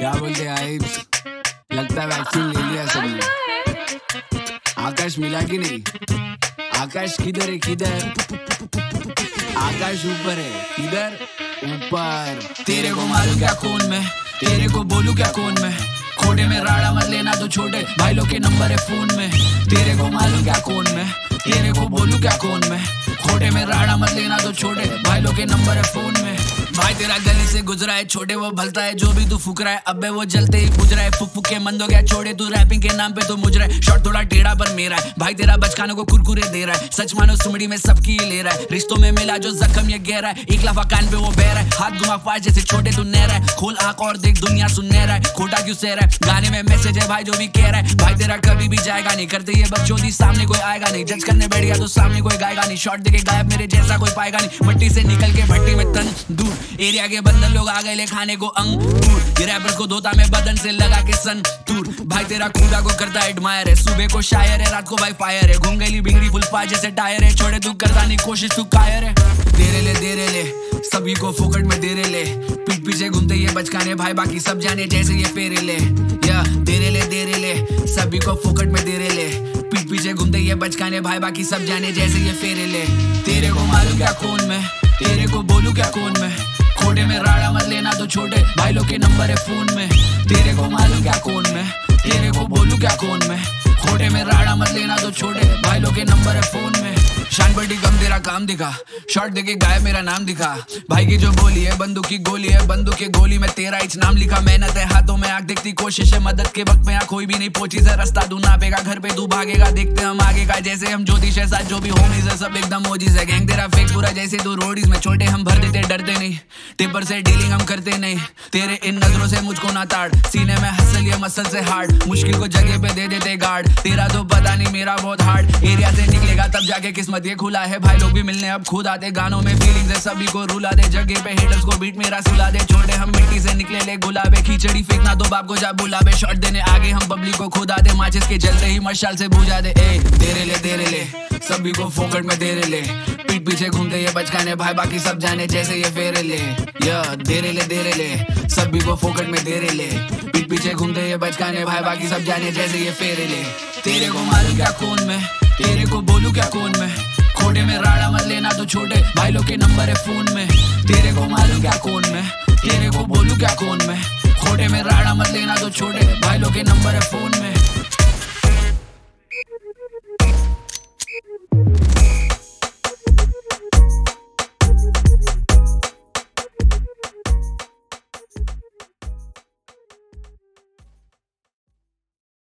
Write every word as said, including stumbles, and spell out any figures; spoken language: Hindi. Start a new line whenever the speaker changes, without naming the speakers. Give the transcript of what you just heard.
क्या बोलते आई, लगता है वैक्सीन ले लिया सबने। आकाश मिला कि नहीं? आकाश किधर है? किधर? आकाश ऊपर है, किधर? ऊपर।
तेरे को मालूम क्या कौन मैं, तेरे को बोलूं क्या कौन मैं। खोटे में राड़ा मत लेना तो छोटे भाई लोग के नंबर है फोन में। तेरे को मालूम क्या कौन मैं, तेरे को बोलूं क्या कौन मैं। खोटे में राड़ा मत लेना तो छोटे भाई लोग के नंबर है फोन में। भाई तेरा गली से गुजरा है, छोटे वो भलता है, जो भी तू फूक रहा है अबे वो जलते ही बुझ रहा है। फुक फुक के मंद हो गया छोड़े, तू रैपिंग के नाम पे तो मुझ रहा है। शॉट थोड़ा टेढ़ा पर मेरा है, भाई तेरा बचकानों को कुरकुरे दे रहा है। सच मानो सुमड़ी में सबकी ले रहा है, रिश्तों में मिला जो जख्म ये गहरा है। एक लफा कान पे वो बह रहा है, हाथ घुमा फाड़ जैसे छोटे तू नहरा है। खोल आंख और देख दुनिया सुनहरा है, खोटा क्यों सह रहा है। गाने में मैसेज है भाई जो भी कह रहा है, भाई तेरा कभी भी जाएगा नहीं। करते ये बकचोदी सामने कोई आएगा नहीं, जज करने बैठ गया तो सामने कोई गाएगा नहीं। शॉट देके गायब मेरे जैसा कोई पाएगा नहीं, मट्टी से निकल के भट्टी में तन दूर। एरिया के बंदर लोग आ गए ले खाने को अंगूर, ये रैपर को धोता में बदन से लगा के संतूर। भाई तेरा खुदा को करता एडमायर है, सुबह को शायर है, रात को भाई फायर है। घूम गई बिगड़ी फुल पा जैसे टायर है, छोड़े तू करता नहीं कोशिश तू कायर है। देरे ले देरे ले सभी को फोकट में देरे ले, पीठ पीछे घूमते ये बचकाने भाई बाकी सब जाने जैसे ये फेरे ले। या देरे ले देरे ले सभी को फोकट में देरे ले, पीठ पीछे घूमते ये बचकाने भाई बाकी सब जाने जैसे ये फेरे ले। तेरे को मालूम क्या कौन मैं, तेरे को बोलूं क्या कौन मैं। खोटे में राड़ा मत लेना तो छोटे भाई लोग के नंबर है फोन में। तेरे को मालूम क्या कौन मैं, तेरे को बोलूं क्या कौन मैं। खोटे में राड़ा मत लेना तो छोटे भाई लोग के नंबर है फोन में। शान बड़ी कम तेरा काम दिखा, शॉट देके गायब मेरा नाम दिखा। भाई की जो बोली है बंदूक की गोली है, बंदूक की गोली में तेरा इच नाम लिखा। मेहनत है हाथों में आग देखती कोशिश है, मदद के वक्त में यहाँ कोई भी नहीं पहुंची से। रास्ता तू नापेगा घर पे तू भागेगा, देखते हम आगे का जैसे हम ज्योतिष है। साथ जो भी होमीज है सब एकदम मोजीज है। गैंग तेरा फेक पूरा जैसे तू रोडीज में, छोटे हम भर देते डरते नहीं। टिपर से डीलिंग हम करते नहीं, तेरे इन नजरों से मुझको ना ताड़। सीने में हसल ये मसल से हार्ड, मुश्किल को जगह पे दे देते गार्ड। तेरा तो पता नहीं मेरा बहुत हार्ड, एरिया से निकलेगा तब जाके किस्मत ये खुला है। भाई लोग भी मिलने अब खुद आते, गानों में फीलिंग्स है सभी को रुला दे। जगह पे हेटर्स को बीट मेरा सुला दे, छोटे हम मिट्टी से निकले ले गुलाबे। खिचड़ी फेंकना तो बाप को जा बुलावे, शॉट देने आगे हम पब्लिक को खुद आते। माचिस के जलते ही मशाल से बुझा दे। ए तेरे ले तेरे ले सभी को फोकट में तेरे ले, पीठ पीछे घूमते ये बचकाने भाई बाकी सब जाने जैसे ये फेरे ले। या तेरे ले तेरे ले सभी को फोकट में तेरे ले, पीठ पीछे घूमते ये बचकाने भाई बाकी सब जाने जैसे ये फेरे ले। तेरे को मालूम क्या कौन मैं, तेरे को बोलूं क्या कौन मैं। खोटे में राड़ा मत लेना तो छोटे भाई लोग के नंबर है फोन में। तेरे को मालूम क्या कौन मैं, तेरे को बोलूं क्या कौन मैं। खोटे में राड़ा मत लेना तो छोटे भाई लोग के नंबर है फोन